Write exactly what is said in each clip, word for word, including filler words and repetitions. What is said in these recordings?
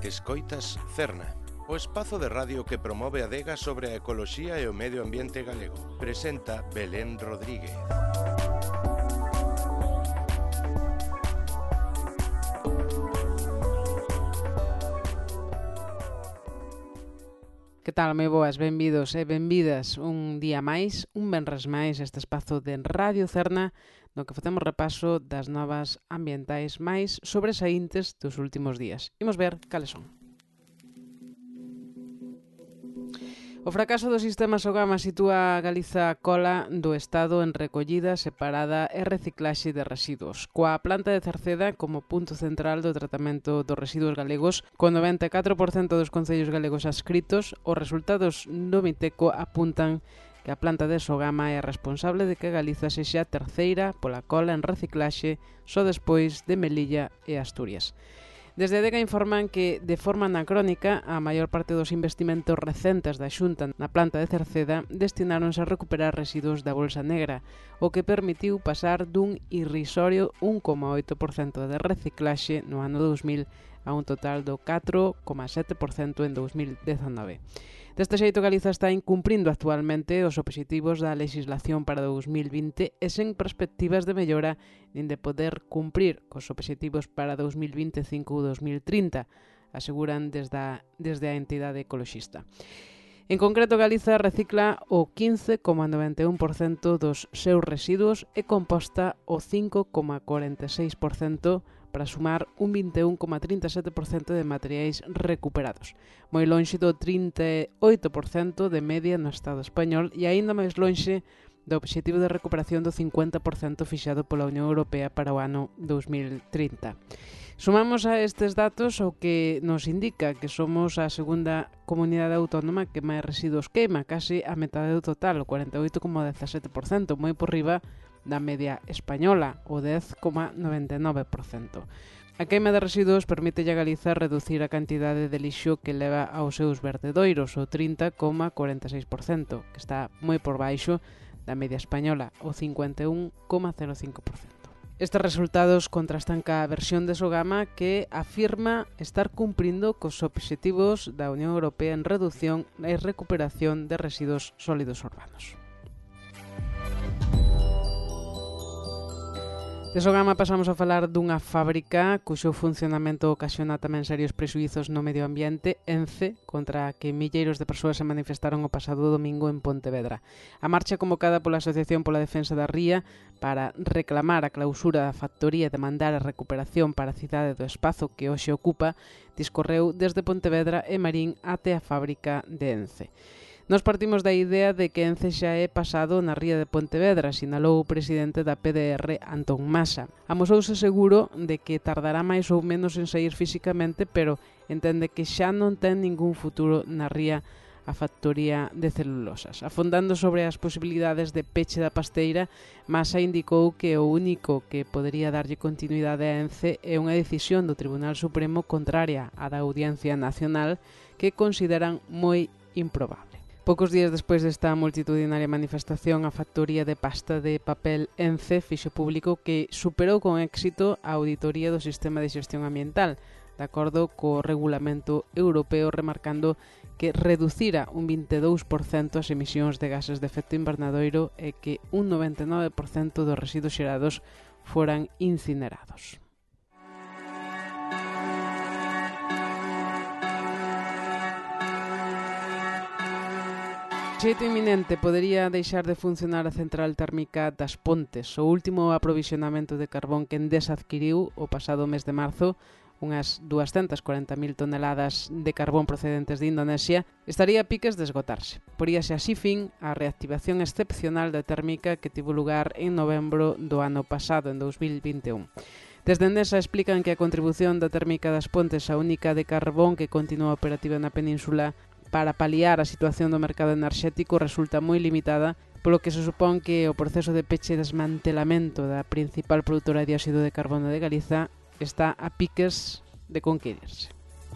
Escoitas Cerna, o espazo de radio que promove a adega sobre a ecoloxía e o medio ambiente galego. Presenta Belén Rodríguez. Que tal, moi boas, benvidos e benvidas un día máis, un venres máis, este espazo de Radio Cerna, no que facemos repaso das novas ambientais máis sobresaíntes dos últimos días. Imos ver cales son. O fracaso do sistema Sogama sitúa a Galiza a cola do Estado en recollida, separada e reciclaxe de residuos, coa planta de Cerceda como punto central do tratamento dos residuos galegos, con noventa e catro por cento dos concellos galegos adscritos. Os resultados do Miteco apuntan que a planta de Sogama é responsable de que Galiza sexa a terceira pola cola en reciclaxe, só despois de Melilla e Asturias. Desde a adega informan que, de forma anacrónica, a maior parte dos investimentos recentes da Xunta na planta de Cerceda destináronse a recuperar residuos da bolsa negra, o que permitiu pasar dun irrisorio un coma oito por cento de reciclaxe no ano dous mil a un total do catro coma sete por cento en dous mil dezanove. Deste xeito, Galiza está incumprindo actualmente os obxectivos da legislación para dous mil vinte e sen perspectivas de mellora nin de poder cumprir cos obxectivos para dous mil vinte e cinco ou dous mil trinta, aseguran desde a, desde a entidade ecoloxista. En concreto, Galiza recicla o quince coma noventa e un por cento dos seus residuos e composta o cinco coma cuarenta e seis por cento para sumar un vinte e un coma trinta e sete por cento de materiais recuperados, moi lonxe do trinta e oito por cento de media no Estado español e aínda máis lonxe do obxectivo de recuperación do cincuenta por cento fixado pola Unión Europea para o ano dous mil trinta. Sumamos a estes datos o que nos indica que somos a segunda comunidade autónoma que máis residuos queima, case a metade do total, o cuarenta e oito coma dezasete por cento, moi por riba da media española, o dez coma noventa e nove por cento. A queima de residuos permite a Galiza reducir a cantidade de lixo que leva aos seus vertedoiros, o trinta coma cuarenta e seis por cento, que está moi por baixo da media española, o cincuenta e un coma cero cinco por cento. Estes resultados contrastan ca versión de Sogama que afirma estar cumprindo cos obxectivos da Unión Europea en reducción e recuperación de residuos sólidos urbanos. De Sogama pasamos a falar dunha fábrica cuxo funcionamento ocasiona tamén serios prexuízos no medio ambiente, ENCE, contra a que milleiros de persoas se manifestaron o pasado domingo en Pontevedra. A marcha convocada pola Asociación pola Defensa da Ría para reclamar a clausura da factoría e demandar a recuperación para a cidade do espazo que hoxe ocupa, discorreu desde Pontevedra e Marín até a fábrica de ENCE. Nos partimos da idea de que ENCE xa é pasado na ría de Pontevedra, sinalou o presidente da P D R, Antón Masa. Amosouse seguro de que tardará máis ou menos en sair físicamente, pero entende que xa non ten ningún futuro na ría a factoría de celulosas. Afondando sobre as posibilidades de peche da pasteira, Masa indicou que o único que podería darlle continuidade a ENCE é unha decisión do Tribunal Supremo contraria á da Audiencia Nacional que consideran moi improbable. Poucos días despois desta multitudinaria manifestación, a factoría de pasta de papel ENCE fixo público que superou con éxito a auditoría do sistema de xestión ambiental, de acordo co regulamento europeo, remarcando que reducira un vinte e dous por cento as emisións de gases de efecto invernadoiro e que un noventa e nove por cento dos residuos xerados foran incinerados. De xeito inminente podería deixar de funcionar a central térmica das Pontes. O último aprovisionamento de carbón que Endesa adquiriu o pasado mes de marzo, unhas duascentas corenta mil toneladas de carbón procedentes de Indonesia, estaría a piques de esgotarse. Poríase así fin á reactivación excepcional da térmica que tivo lugar en novembro do ano pasado, en dous mil vinte e un. Desde Endesa explican que a contribución da térmica das Pontes, a única de carbón que continúa operativa na península, para paliar a situación do mercado enerxético resulta moi limitada, polo que se supón que o proceso de peche e desmantelamento da principal produtora de dióxido de carbono de Galiza está a piques de conquirirse.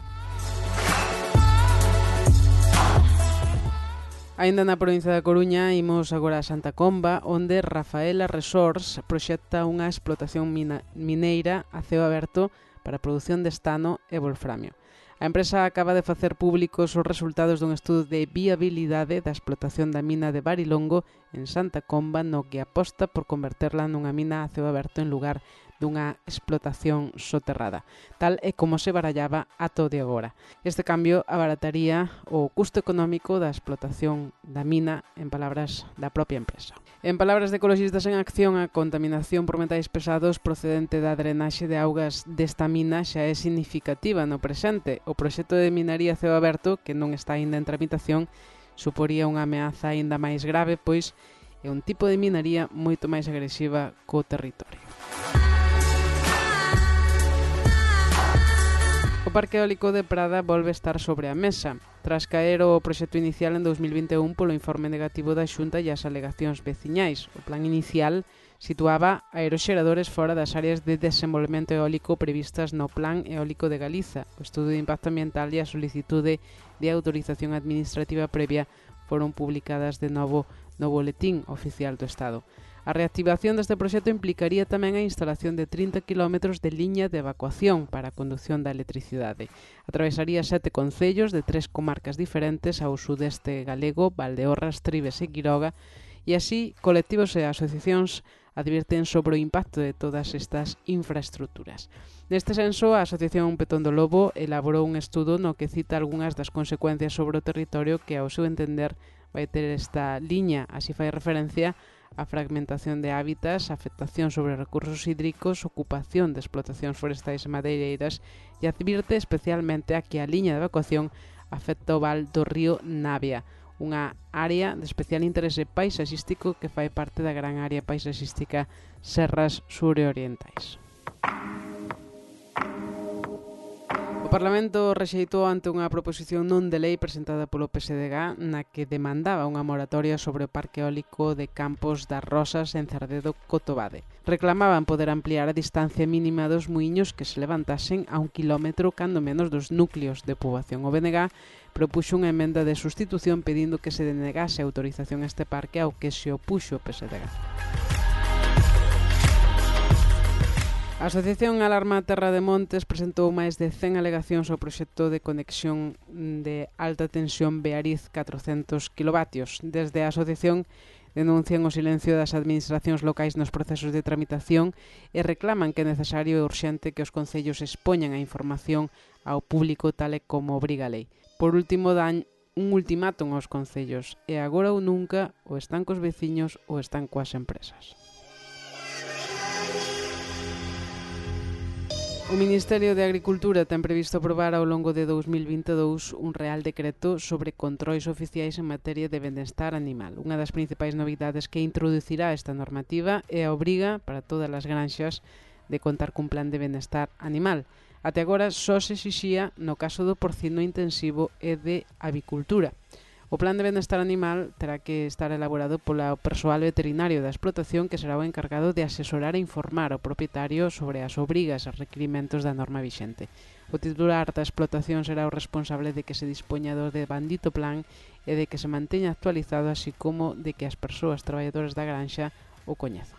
Ainda na provincia da Coruña, imos agora a Santa Comba, onde Rafaela Resorts proxecta unha explotación mina, mineira a ceo aberto para a produción de estano e wolframio. A empresa acaba de facer públicos os resultados dun estudo de viabilidade da explotación da mina de Barilongo en Santa Comba, no que aposta por converterla nunha mina a ceo aberto en lugar dunha explotación soterrada, tal é como se barallaba ata o de agora. Este cambio abarataría o custo económico da explotación da mina, en palabras da propia empresa. En palabras de ecologistas en acción, a contaminación por metais pesados procedente da drenaxe de augas desta mina xa é significativa no presente. O proxecto de minaría a ceo aberto, que non está aínda en tramitación, suporía unha ameaza aínda máis grave, pois é un tipo de minaría moito máis agresiva co territorio. O Parque Eólico de Prada volve estar sobre a mesa. Tras caer o proxecto inicial en dous mil vinte e un polo informe negativo da Xunta e as alegacións veciñais, o plan inicial situaba aeroxeradores fora das áreas de desenvolvemento eólico previstas no Plan Eólico de Galiza. O estudo de impacto ambiental e a solicitude de autorización administrativa previa foron publicadas de novo no Boletín Oficial do Estado. A reactivación deste proxecto implicaría tamén a instalación de trinta quilómetros de liña de evacuación para a condución da electricidade. Atravesaría sete concellos de tres comarcas diferentes ao sudeste galego, Valdeorras, Trives e Quiroga, e así colectivos e asociacións advirten sobre o impacto de todas estas infraestructuras. Neste senso, a Asociación Petón do Lobo elaborou un estudo no que cita algunhas das consecuencias sobre o territorio que, ao seu entender, vai ter esta liña. Así fai referencia a fragmentación de hábitats, afectación sobre recursos hídricos, ocupación de explotacións forestais e madeireiras e advirte especialmente a que a liña de evacuación afecta o val do río Navia, unha área de especial interese paisaxístico que fai parte da gran área paisaxística Serras Surorientais. O Parlamento rexeitou ante unha proposición non de lei presentada polo P S D G na que demandaba unha moratoria sobre o parque eólico de Campos das Rosas en Cerdedo-Cotobade. Reclamaban poder ampliar a distancia mínima dos muiños que se levantasen a un kilómetro cando menos dos núcleos de poboación. O B N G propuxo unha emenda de sustitución pedindo que se denegase a autorización a este parque ao que se opuxo o P S D G. A Asociación Alarma Terra de Montes presentou máis de cen alegacións ao proxecto de conexión de alta tensión Beariz catrocentos kilovatios. Desde a asociación denuncian o silencio das administracións locais nos procesos de tramitación e reclaman que é necesario e urxente que os concellos expoñan a información ao público tal e como obriga a lei. Por último, dan un ultimátum aos concellos: e agora ou nunca, ou están cos veciños ou están coas empresas. O Ministerio de Agricultura ten previsto aprobar ao longo de dous mil vinte e dous un Real Decreto sobre controis oficiais en materia de benestar animal. Unha das principais novidades que introducirá esta normativa é a obriga para todas as granxas de contar cun plan de benestar animal. Até agora só se exixía no caso do porcino intensivo e de avicultura. O plan de benestar animal terá que estar elaborado polo persoal veterinario da explotación, que será o encargado de asesorar e informar ao propietario sobre as obrigas e requirimentos da norma vixente. O titular da explotación será o responsable de que se dispoña do devandito plan e de que se manteña actualizado, así como de que as persoas traballadoras da granxa o coñezan.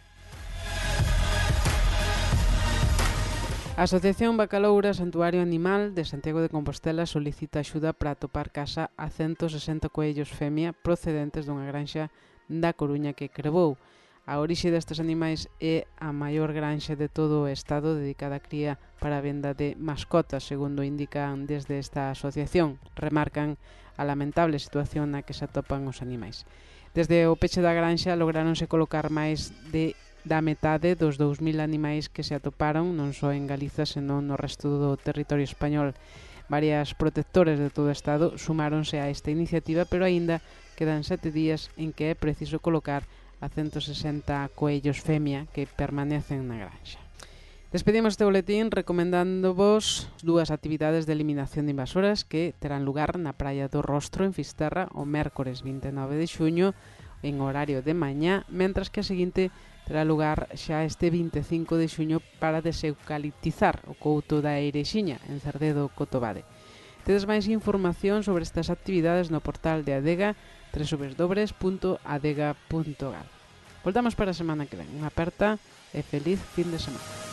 A Asociación Bacaloura Santuario Animal de Santiago de Compostela solicita axuda para atopar casa a ciento sesenta coellos femia procedentes dunha granxa da Coruña que crebou. A orixe destes animais é a maior granxa de todo o estado dedicada a cría para a venda de mascotas, segundo indican desde esta asociación. Remarcan a lamentable situación na que se atopan os animais. Desde o peche da granxa lograronse colocar máis de da metade dos dous mil animais que se atoparon non só en Galiza, senón no resto do territorio español. Varias protectores de todo o estado sumáronse a esta iniciativa, pero aínda quedan sete días en que é preciso colocar a ciento sesenta coellos femia que permanecen na granxa. Despedimos este boletín recomendándovos dúas actividades de eliminación de invasoras que terán lugar na Praia do Rostro en Fisterra o mércores vinte e nove de xuño en horario de mañá, mentras que a seguinte terá lugar xa este vinte e cinco de xuño para deseucaliptizar o couto da Eirexiña en Cerdedo-Cotobade. Tedes máis información sobre estas actividades no portal de Adega doble u doble u doble u punto adega punto gal. Voltamos para a semana que ven. Unha aperta e feliz fin de semana.